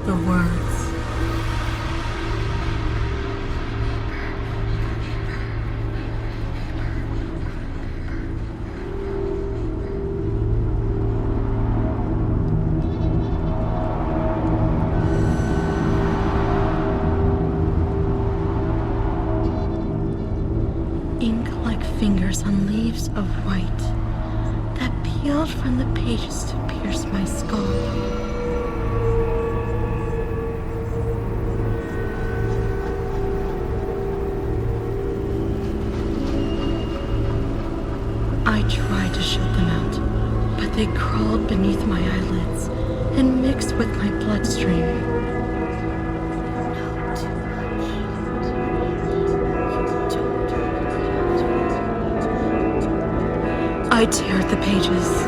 the words. Ink like fingers on leaves of white that peeled from the pages to pierce my skull. I tried to shut them out, but they crawled beneath my eyelids and mixed with my bloodstream. I teared the pages.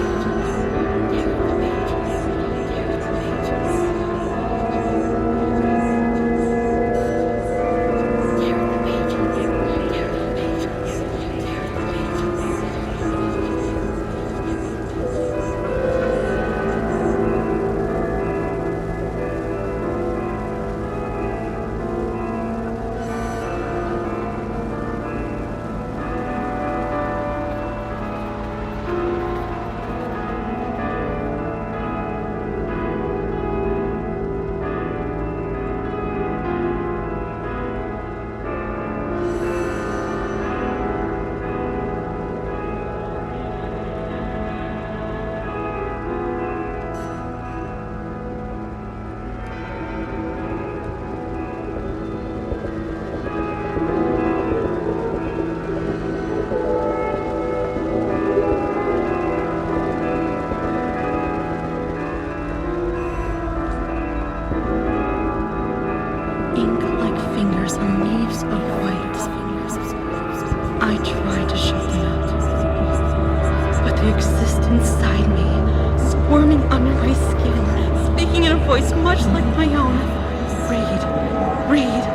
Ink like fingers on leaves of white. I tried to shut them out, but they exist inside me, squirming under my skin, speaking in a voice much like my own. Read, read.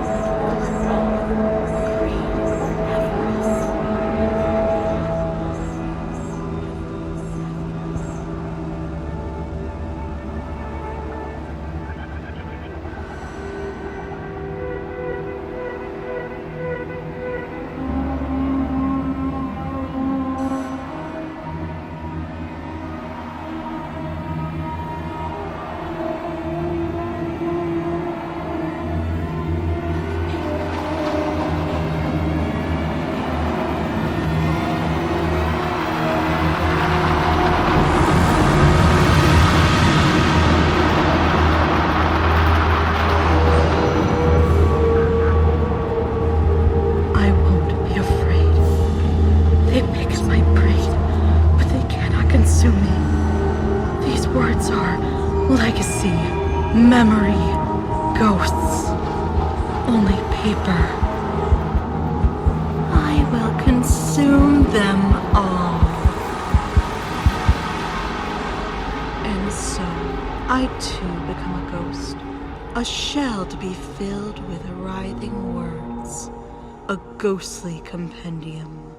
Words are legacy, memory, ghosts, only paper. I will consume them all. And so, I too become a ghost, a shell to be filled with writhing words, a ghostly compendium.